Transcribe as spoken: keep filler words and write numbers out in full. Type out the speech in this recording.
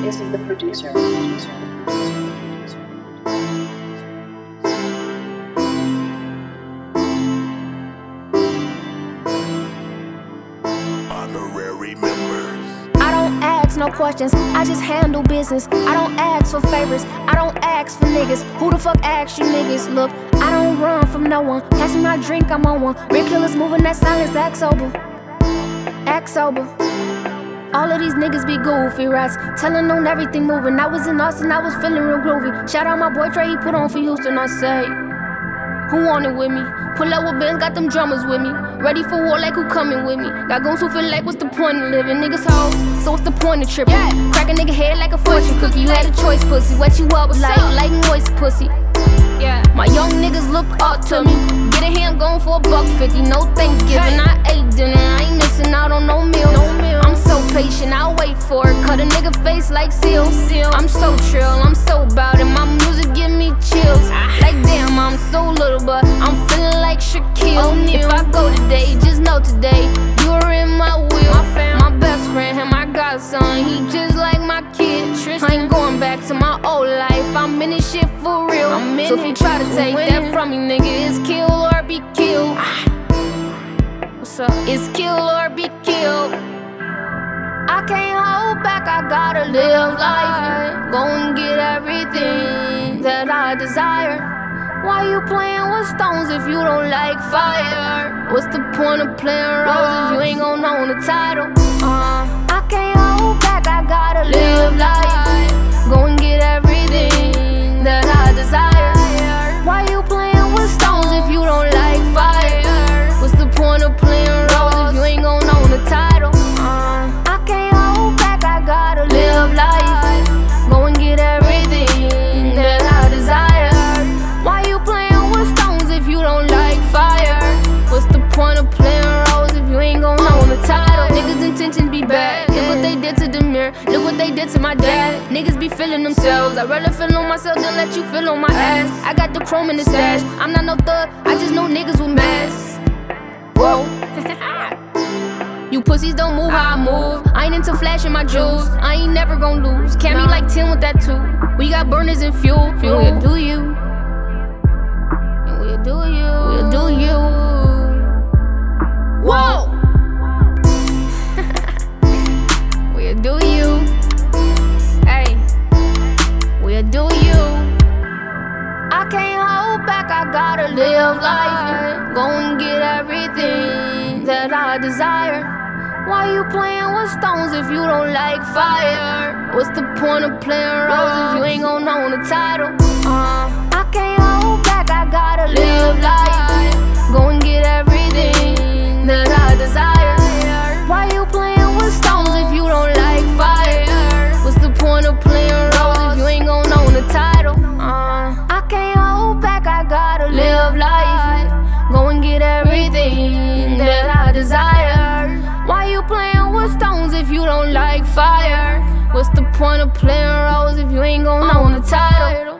Izzy the producer. producer. Honorary members. I don't ask no questions, I just handle business. I don't ask for favors, I don't ask for niggas. Who the fuck asks you niggas? Look, I don't run from no one. Pass me my drink, I'm on one. Real killers moving that silence, act sober. Act sober. All of these niggas be goofy rats, telling on everything moving. I was in Austin, I was feeling real groovy. Shout out my boy Trey, he put on for Houston, I say. Who on it with me? Pull up with bands, got them drummers with me. Ready for war like who coming with me? Got goons who feel like what's the point of living? Niggas hoes, so what's the point of tripping? Yeah. Crack a nigga head like a fortune cookie. You had a choice, pussy. What you up like? Like moist pussy. Yeah. My young niggas look up to me. Get a hand going for a buck fifty. No Thanksgiving, I ate dinner. I ain't missing out on no meals. No meal. I'm so patient, I'll wait for it. Cut a nigga face like seal. seal. I'm so trill, I'm so about it. My music give me chills. Like damn, I'm so little, but I'm feeling like Shaquille O'Neal. If I go today, just know today you are in my wheel. My, fam, my best friend, him, I got son. He just like my kid. Tristan. I ain't going back to my old life. I'm in this shit for real. I'm in so if you try to take win. that from me, nigga, it's kill or be killed. What's up? It's kill or be killed. I can't hold back, I gotta live life. Go and get everything that I desire. Why you playing with stones if you don't like fire? What's the point of playing roles if you ain't gon' own the title? Uh, I can't hold back, I gotta live life. Go and get everything that I desire. Why you playing with stones if you don't like fire? What's the point of playing roles if you ain't gon' own the title? Uh, I can't hold back, I gotta live life. Go and get everything that I desire. Why you playing with stones if you don't like fire? What's the point of playing roles if you ain't gon' own the title? Niggas' intentions be bad. Look what they did to the mirror. Look what they did to my dad. Niggas be feeling themselves. I'd rather feel on myself than let you feel on my ass. I got the chrome in the stash. I'm not no thug, I just know niggas with masks. Whoa. You pussies don't move how I move. I ain't into flashing my jewels. I ain't never gon' lose. Can't be like ten with that too. We got burners and fuel. fuel. We'll do you. And we'll do you. We'll do you. Whoa. We'll do you. Hey. We'll do you. I can't hold back, I gotta live life. Go and get everything that I desire. Why you playing with stones if you don't like fire? What's the point of playing roles if you ain't gon' own the title? Uh, I can't hold back, I gotta live life. Go and get everything that I desire. Why you playing with stones if you don't like fire? What's the point of playing roles if you ain't gon' own the title? Uh, I can't hold back, I gotta live life. Go and get everything that I desire. Why you playing with stones if you don't like fire? What's the point of playing roles if you ain't gon' own the title?